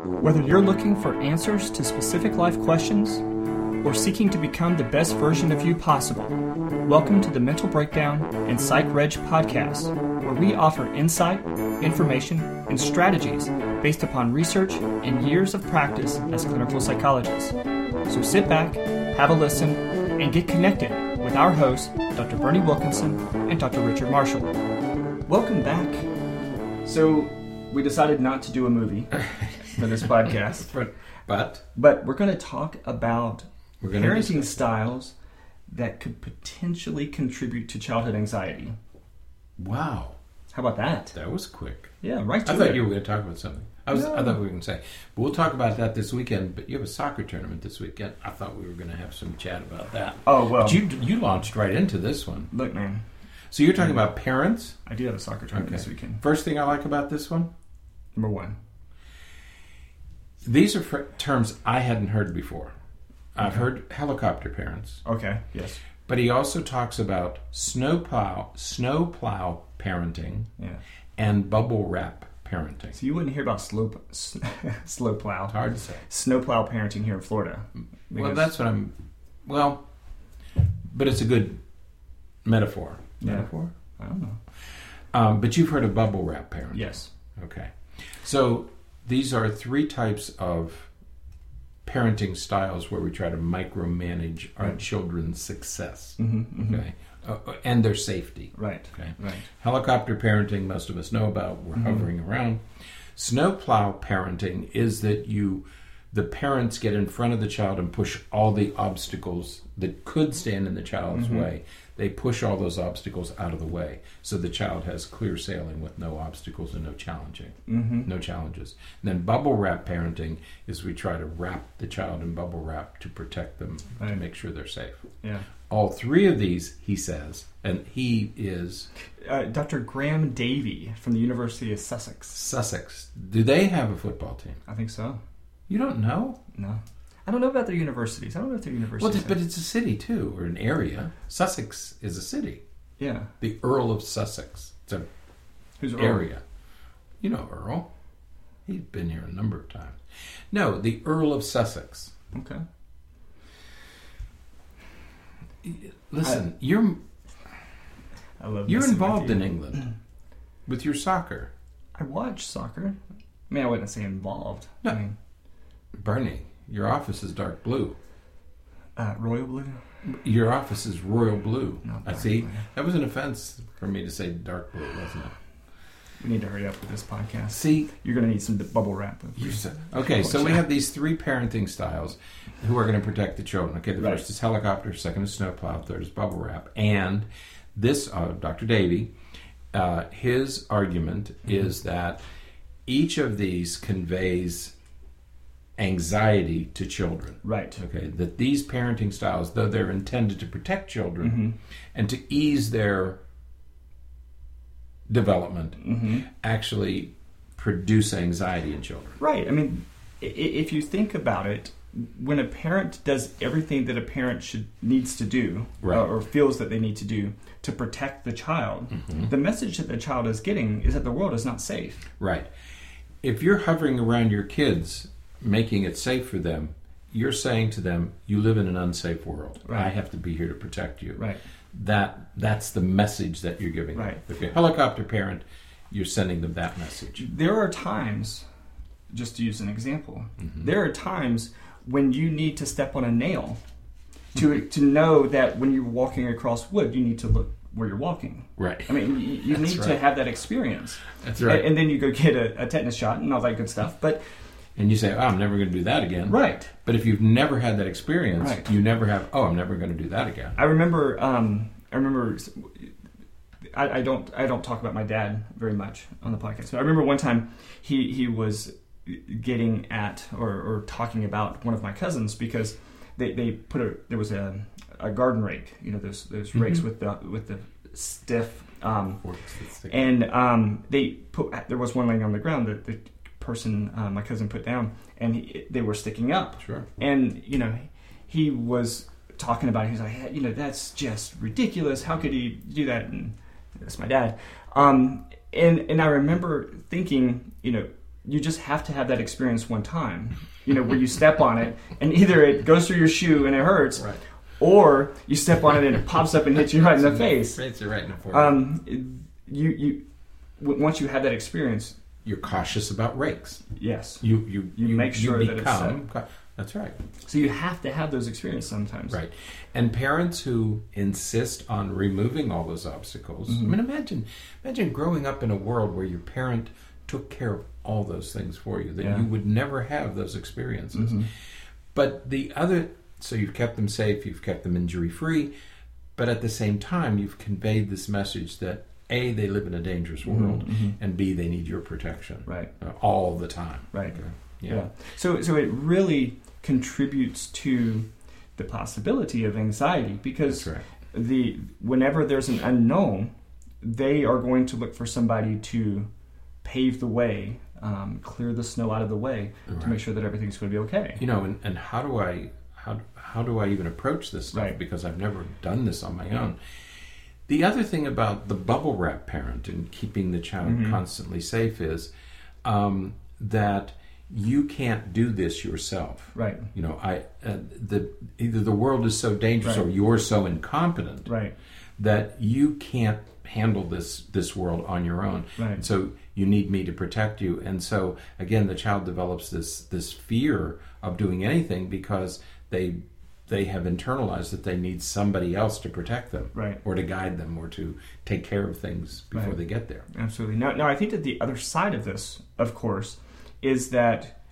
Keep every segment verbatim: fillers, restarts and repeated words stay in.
Whether you're looking for answers to specific life questions or seeking to become the best version of you possible, welcome to the Mental Breakdown and Psych Reg podcast, where we offer insight, information, and strategies based upon research and years of practice as clinical psychologists. So sit back, have a listen, and get connected with our hosts, Doctor Bernie Wilkinson and Doctor Richard Marshall. Welcome back. So we decided not to do a movie for this podcast, but but but we're going to talk about we're gonna parenting discuss. styles that could potentially contribute to childhood anxiety. Wow, How about that? that was quick. Yeah, right to I thought it. you were going to talk about something. I was. No. I thought we were going to say, but we'll talk about that this weekend. But you have a soccer tournament this weekend. I thought we were going to have some chat about that. Oh, well. But you you launched right into this one. Look, man, So you're talking about parents. I do have a soccer tournament Okay. this weekend. First thing I like about this one, Number one. these are fr- terms I hadn't heard before. I've Okay. heard helicopter parents, Okay, yes. but he also talks about snowplow snowplow parenting Yeah. and bubble wrap parenting. So you wouldn't hear about slow, slow plow. It's hard to say. Snowplow parenting here in Florida. Well, Because- that's what I'm. Well, but it's a good metaphor. Yeah. Metaphor. I don't know. Um, but you've heard of bubble wrap parenting. Yes. Okay. So these are three types of parenting styles where we try to micromanage our Right. children's success. Mm-hmm, mm-hmm. Okay. Uh, and their safety. Right. Okay. Right. Helicopter parenting, most of us know about. We're Mhm. hovering around. Snowplow parenting is that you, the parents get in front of the child and push all the obstacles that could stand in the child's Mhm. way. They push all those obstacles out of the way, so the child has clear sailing with no obstacles and no challenging, Mm-hmm. no challenges. And then bubble wrap parenting is we try to wrap the child in bubble wrap to protect them, to Right. make sure they're safe. Yeah. All three of these, he says, and he is Uh, Doctor Graham Davey from the University of Sussex. Sussex. Do they have a football team? I think so. You don't know? No. I don't know about their universities. I don't know if their Well, universities. it's- but it's a city too, or an area. Sussex is a city. yeah. The Earl of Sussex. It's an Who's Earl? area. You know Earl. He's been here a number of times. No, the Earl of Sussex. Okay. Listen, you're I love. you're messing with involved you. in England with your soccer, I watch soccer. I mean, I wouldn't say involved. No. I mean, Bernie. Your office is dark blue. uh, royal blue. Your office is royal blue. Not I dark see. blue. That was an offense for me to say dark blue, wasn't it? We need to hurry up with this podcast. See, You're going to need some bubble wrap. you said okay. So we have these three parenting styles who are going to protect the children. Okay, the Right. first is helicopter, second is snowplow, third is bubble wrap, and this uh, Doctor Davey, uh, his argument Mm-hmm. is that each of these conveys anxiety to children. Right. Okay, that these parenting styles, though they're intended to protect children Mm-hmm. and to ease their development, Mm-hmm. actually produce anxiety in children. Right. I mean, i- i- if you think about it, when a parent does everything that a parent should needs to do, Right. uh, or feels that they need to do to protect the child, the message that the child is getting is that the world is not safe. Right. If you're hovering around your kids, making it safe for them, you're saying to them, you live in an unsafe world. Right. I have to be here to protect you. Right. That That's the message that you're giving Right. them. If you're a helicopter parent, you're sending them that message. There are times, just to use an example, Mm-hmm. there are times when you need to step on a nail to to know that when you're walking across wood, you need to look where you're walking. Right. I mean, you, you That's need to right. have that experience. That's right. And, and then you go get a, a tetanus shot and all that good stuff. But And you say, oh, I'm never going to do that again. right. But if you've never had that experience, Right. you never have, oh, I'm never going to do that again. I remember. Um, I remember. I, I don't. I don't talk about my dad very much on the podcast. But I remember one time he he was getting at or, or talking about one of my cousins because they, they put a there was a, a garden rake. You know those those rakes Mhm. with the with the stiff. Um, Works, it's the- and um, they put there was one laying on the ground that the person uh, my cousin put down, and he, they were sticking up. Sure. And you know, he was talking about it. He's like, hey, you know, that's just ridiculous. How could he do that? And that's my dad. Um, and and I remember thinking, you know, you just have to have that experience one time, you know, where you step on it and either it goes through your shoe and it hurts, Right. or you step on it and it pops up and hits you right in the face. Hits you right in the forehead. Um, you you w- once you have that experience, You're cautious about rakes. yes, You you You make sure you that it's become, ca- That's right. so you have to have those experiences sometimes. Right. And parents who insist on removing all those obstacles. Mm-hmm. I mean, imagine imagine growing up in a world where your parent took care of all those things for you, that Yeah. you would never have those experiences. Mhm. But the other, so you've kept them safe, you've kept them injury-free, but at the same time, you've conveyed this message that A, they live in a dangerous world, mhm. and B, they need your protection. Right. Uh, all the time. Right. Okay. Yeah. Yeah. So so it really contributes to the possibility of anxiety, because That's right. the whenever there's an unknown, they are going to look for somebody to pave the way, um, clear the snow out of the way, Right. to make sure that everything's going to be okay. You know, and, and how do I how how do I even approach this stuff? Right. Because I've never done this on my own. The other thing about the bubble wrap parent and keeping the child Mhm. constantly safe is um, that you can't do this yourself. Right. You know, I uh, the either the world is so dangerous Right. or you're so incompetent Right. that you can't handle this this world on your own. Right. And so you need me to protect you. And so again, the child develops this this fear of doing anything because they they have internalized that they need somebody else to protect them, Right. or to guide them, or to take care of things before Right. they get there. Absolutely. Now, now, I think that the other side of this, of course, is that,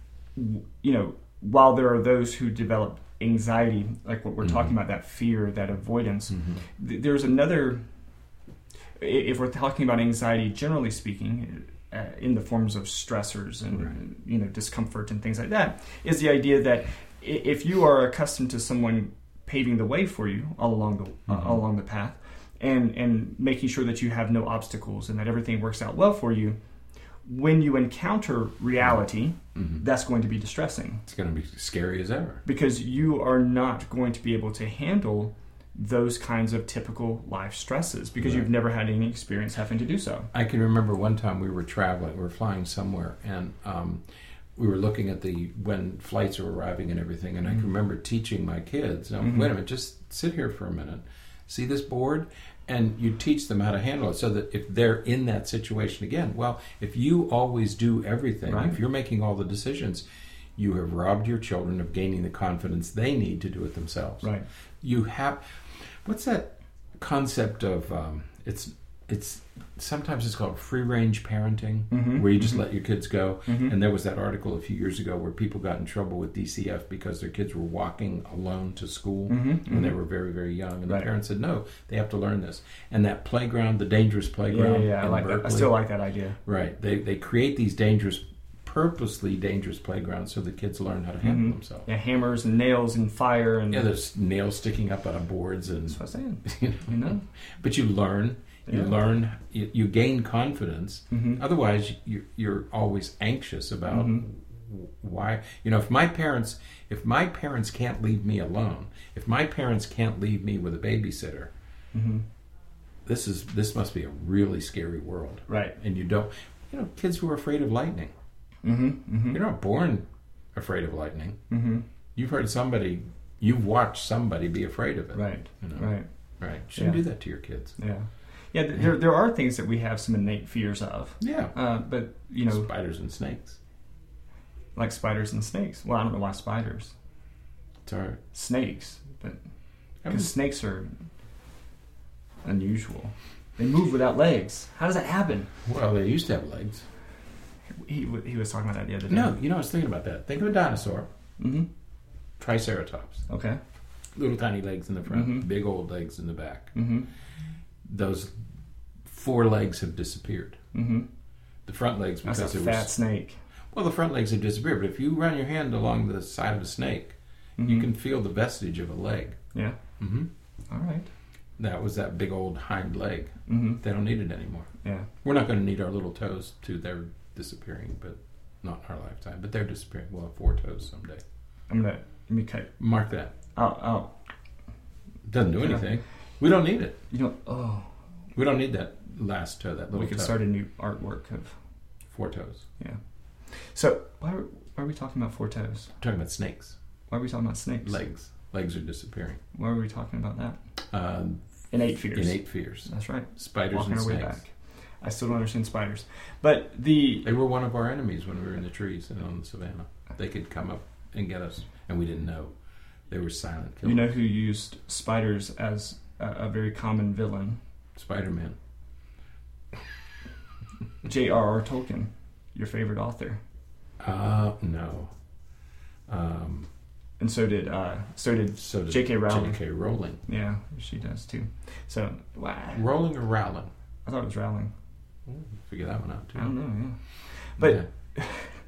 you know, while there are those who develop anxiety, like what we're Mhm. talking about, that fear, that avoidance, Mhm. th- there's another, i- if we're talking about anxiety, generally speaking, uh, in the forms of stressors and, Right. you know, discomfort and things like that, is the idea that i- if you are accustomed to someone paving the way for you all along the uh, Mhm. all along the path, and and making sure that you have no obstacles and that everything works out well for you, when you encounter reality, Mhm. that's going to be distressing, It's going to be scary as ever. because you are not going to be able to handle those kinds of typical life stresses, because Right. you've never had any experience having to do so. I can remember one time we were traveling, we were flying somewhere, and um, we were looking at the when flights were arriving and everything, and I can remember teaching my kids, now, Mhm. wait a minute, just sit here for a minute, see this board, and you teach them how to handle it, so that if they're in that situation again, well, if you always do everything, Right. if you're making all the decisions, you have robbed your children of gaining the confidence they need to do it themselves. Right. You have, what's that concept of, um, it's it's sometimes it's called free range parenting, Mhm, where you just mhm. let your kids go. Mhm. And there was that article a few years ago where people got in trouble with D C F because their kids were walking alone to school Mhm, when they mhm. were very, very young. And Right. the parents said, no, they have to learn this. And that playground, the dangerous Yeah, playground yeah, yeah. I in like that. I Berkeley, still like that idea. right, they, they create these dangerous, purposely dangerous playgrounds so the kids learn how to handle Mhm. themselves. Yeah, hammers and nails and fire and Yeah, there's nails sticking up out of boards, and that's what I'm saying. you know, You know? but you learn, you Yeah. learn, you, you gain confidence. Mhm. Otherwise, you, you're always anxious about Mhm. why. You know, if my parents, if my parents can't leave me alone, if my parents can't leave me with a babysitter, Mhm. this is this must be a really scary world. Right. And you don't, you know, kids who are afraid of lightning. Mm-hmm. Mm-hmm. You're not born afraid of lightning. Mm-hmm. You've heard somebody, you've watched somebody be afraid of it. Right. You know? Right. Right. Shouldn't Yeah. do that to your kids. Yeah. Yeah. th- There there are things that we have some innate fears of, Yeah. uh, but you know, Spiders and snakes. like spiders and snakes. Well, I don't know why spiders, It's all right. snakes, but I because was, snakes are unusual. They move without legs. How does that happen? well, they used to have legs. He w- he was talking about that the other day. No, you know, I was thinking about that. Think of a dinosaur, Mm-hmm. Triceratops. Okay. Little tiny legs in the front, Mhm. big old legs in the back. Mm-hmm. Those four legs have disappeared. Mm-hmm. The front legs, That's because a it fat was snake. well, the front legs have disappeared. But if you run your hand along the side of a snake, Mhm. you can feel the vestige of a leg. Yeah. Mm-hmm. All right. That was that big old hind leg. Mm-hmm. They don't need it anymore. Yeah. We're not going to need our little toes too. They're disappearing, but not in our lifetime. But they're disappearing. We'll have four toes someday. I'm gonna let me cut. Mark that. Oh, oh. Doesn't do Yeah. anything. We don't need it. You know. Oh. We don't need that last toe. That little We could toe. start a new artwork of. Four toes. Yeah. So why are, why are we talking about four toes? We're talking about snakes. Why are we talking about snakes? Legs. Legs are disappearing. Why are we talking about that? Um, innate fears. Innate fears. That's right. Spiders Walking and our way snakes. back. I still don't understand spiders. But the... They were one of our enemies when we were in the trees and on the savannah. They could come up and get us, and we didn't know. They were silent killers. You know who used spiders as a, a very common villain? Spider-Man. J R R Tolkien, your favorite author. Uh, no. Um, and so did uh, so did so did J K Rowling. J K Rowling. Yeah, she does too. So, wow. Rowling or Rowling? I thought it was Rowling. Ooh, figure that one out too. I don't know, yeah. But yeah.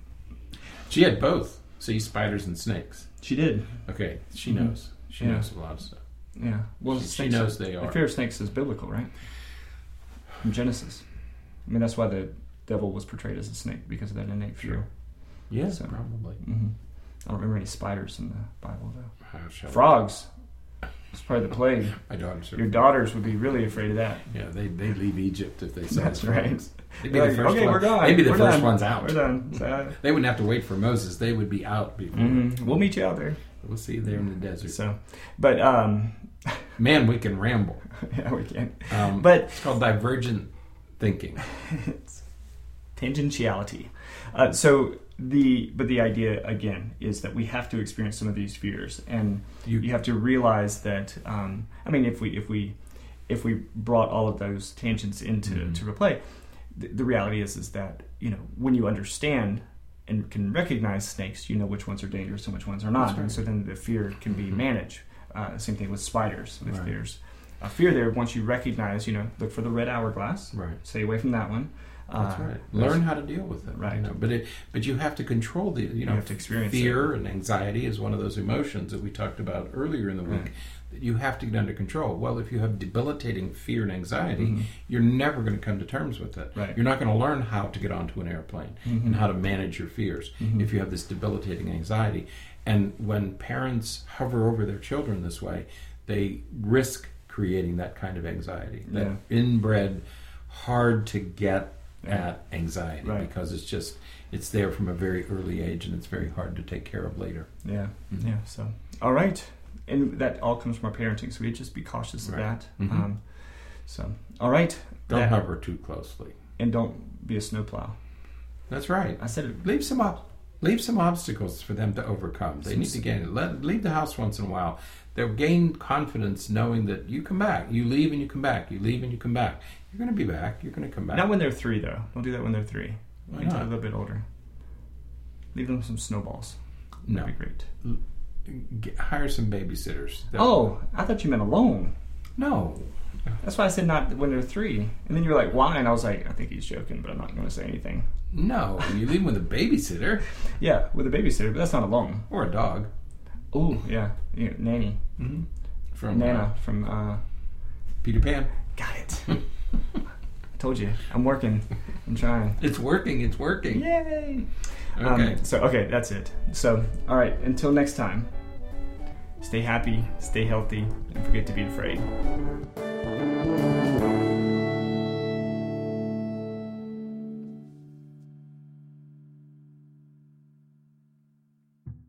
She had both. See, spiders and snakes. She did. Okay, she Mm-hmm. knows. She Yeah. knows a lot of stuff. Yeah. Well, She- she snakes knows are- they The are. fear of snakes is biblical, right? From Genesis. I mean, that's why the devil was portrayed as a snake, because of that innate fear. Sure. Yeah, So- probably. Mm-hmm. I don't remember any spiders in the Bible, though. How shall I- Frogs. It's probably the plague. My daughters are. Your daughters would be really afraid of that. Yeah, they they leave Egypt if they saw That's the right. frogs. They'd be They're the like, first okay, one. we're gone. They'd be the We're first done. ones out. We're done. So, They wouldn't have to wait for Moses. They would be out before. mhm. We'll meet you out there. We'll see you there in the desert. So, but um, Man, we can ramble. yeah, we can. Um, But it's called divergent thinking. it's tangentiality. Uh, so the but the idea again is that we have to experience some of these fears, and You- you have to realize that. Um, I mean, if we if we if we brought all of those tangents into Mhm. to play, the, the reality is is that you know when you understand and can recognize snakes, you know which ones are dangerous and which ones are not, That's right. and so then the fear can be Mhm. managed. Uh, same thing with spiders. If Right. there's a fear there, once you recognize, you know, look for the red hourglass. Right. Stay away from that one. That's Uh, right. Learn how to deal with it. Right. You know? But it, but you have to control the. You know, have to experience fear and anxiety is one of those emotions that we talked about earlier in the week. Right. That you have to get under control. Well, if you have debilitating fear and anxiety, Mhm. you're never going to come to terms with it. Right. You're not going to learn how to get onto an airplane Mhm. and how to manage your fears Mhm. if you have this debilitating anxiety. And when parents hover over their children this way, they risk creating that kind of anxiety, that Yeah. inbred, hard to get Yeah. at anxiety, Right. because it's just it's there from a very early age, and it's very hard to take care of later. Yeah, Mhm. yeah. So, all right, and that all comes from our parenting. So we just be cautious of Right. that. Mhm. Um, so, all right, Don't That- hover too closely. and don't be a snowplow. That's right. I said it. Leave some up. Leave some obstacles for them to overcome. They Some need to gain. Let leave the house once in a while. They'll gain confidence knowing that you come back. You leave and you come back. You leave and you come back. You're going to be back. You're going to come back. Not when they're three, though. Don't do that when they're three. Why Wait until not? they're a little bit older. Leave them some snowballs. No. That'd be great. Get, hire some babysitters. That- Oh, I thought you meant alone. no. That's why I said not when they're three. And then you were like, why? And I was like, I think he's joking, but I'm not going to say anything. No. You leave them with a babysitter Yeah, with a babysitter, but that's not alone. or a dog. Oh, yeah. yeah. Nanny. Mm-hmm. From Nana uh, from... Uh, Peter Pan. got it. I told you. I'm working. I'm trying. It's working. It's working. Yay! Okay. Um, so, okay, that's it. So, all right, until next time, stay happy, stay healthy, and forget to be afraid.